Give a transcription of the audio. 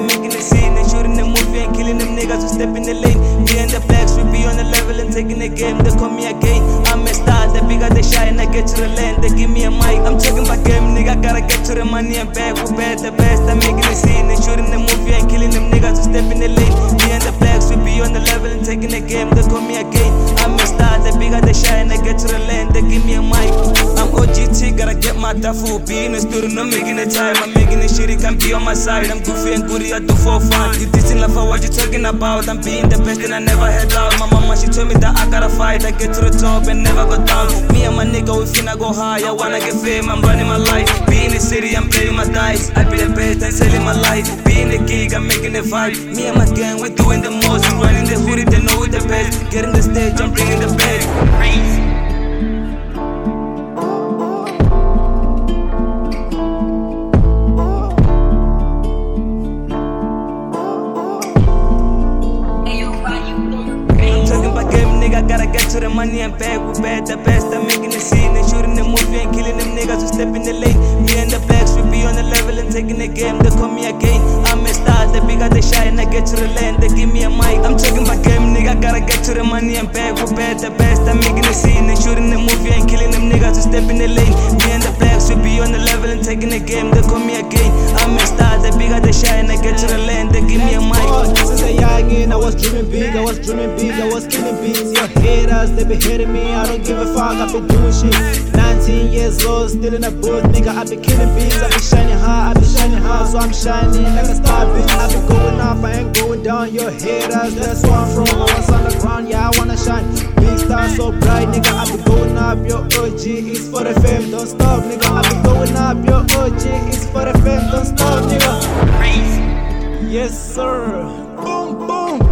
I'm making a scene and shooting the movie and killing them niggas who step in the lane. Me and the blacks, we be on the level and taking the game. They call me again. I'm a star, the bigger they shine, I get to the land. They give me a mic. I'm talking about game, nigga. Gotta get to the money and back. Who bad the best? I'm making a scene and shooting the movie and killing them niggas who step in the lane. Me and the blacks, we be on the level and taking the game. They call me again. I'm a star, the bigger they shine, I get to the land. They give me a mic. I'm OGT, gotta get my duffel. Be in the studio, not making the time. I'm making the shit, it can be on my side. I'm goofy and goody, I do for fun. You dissing love for what you talking about. I'm being the best and I never head out. My mama, she told me that I gotta fight. I get to the top and never go down. Me and my nigga, we finna go high. I wanna get fame, I'm running my life. Be in the city, I'm playing my dice. I be the best, I'm selling my life. Be in the gig, I'm making the vibe. Me and my gang, we're doing the most. We running the hoodie, they know we're the best. Getting the stage, I'm bringing the best. Gotta get to the money and back, we bad the best. I'm making the scene and shooting the movie and killing them niggas who step in the lane. Me and the blacks, we be on the level and taking the game. They call me again. I'm a star, the bigger they shine, I get to the land. They give me a mic. I'm talking about game, nigga. Gotta get to the money and back, we bad the best. I'm making the scene and shooting the movie and killing them niggas who step in the lane. Me and the blacks, we be on the level and taking the game. They call me again. I'm a star, the bigger they shine, I get to the land. They give me a mic. Since a youngin', I was dreaming big, I was dreaming big, I was killing beats. Your haters, they be hating me, I don't give a fuck, I been doing shit. 19 years old, still in a booth, nigga, I be killing beats. I be shining high, I be shining high, so I'm shining like a star, bitch. I be going up, I ain't going down. Your haters, that's where I'm from, I was on the ground, yeah, I wanna shine. Big star so bright, nigga, I be going up. Your OG is for the fame, don't stop, nigga. I be going up, your OG is for the fame, don't stop, nigga. Yes, sir. Boom, boom.